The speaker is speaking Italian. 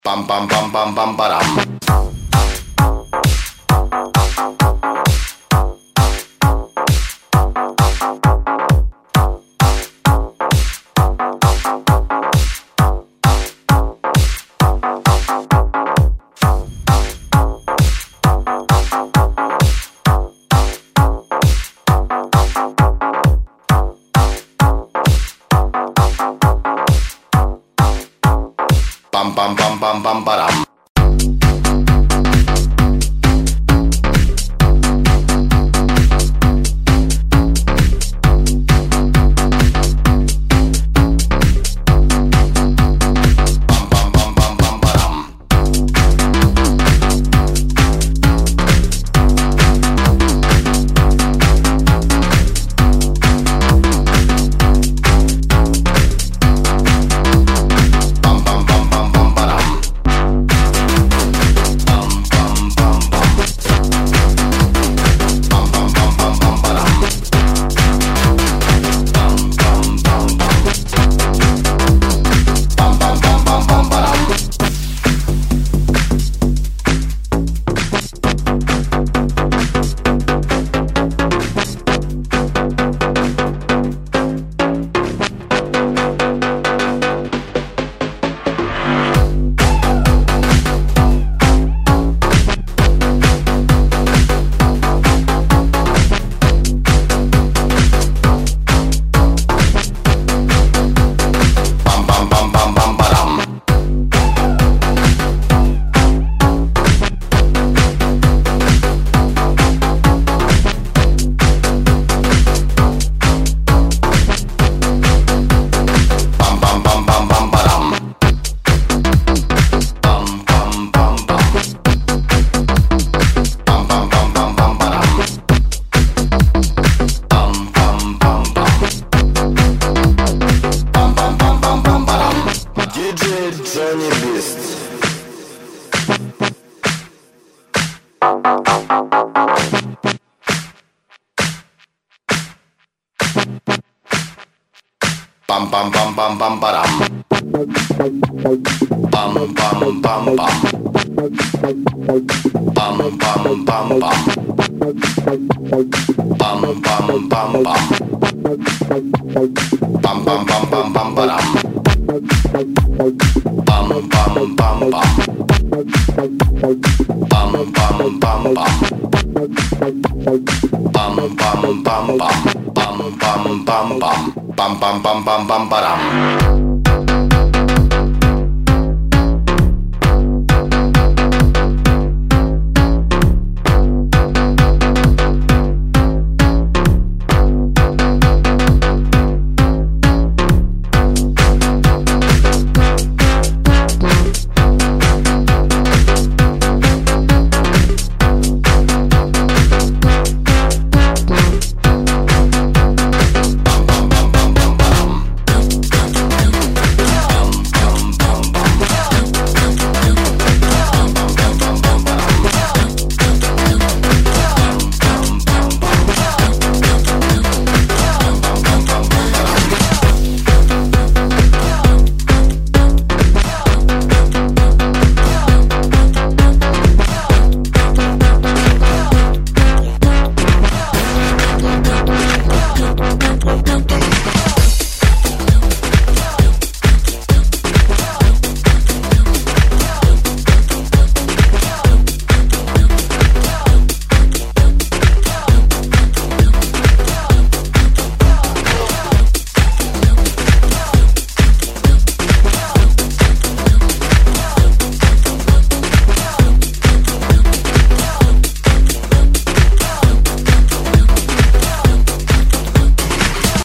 Pam pam pam pam pam param. Pam pam pam pam pam param. Pam pam pam pam pam param. Pam pam pam pam. Pam pam pam pam. Pam pam pam pam. Pam pam pam pam pam param. Pam pam pam pam. Pam pam pam pam. Pam pam pam pam. Pam pam pam pam. Pam pam pam pam pam param.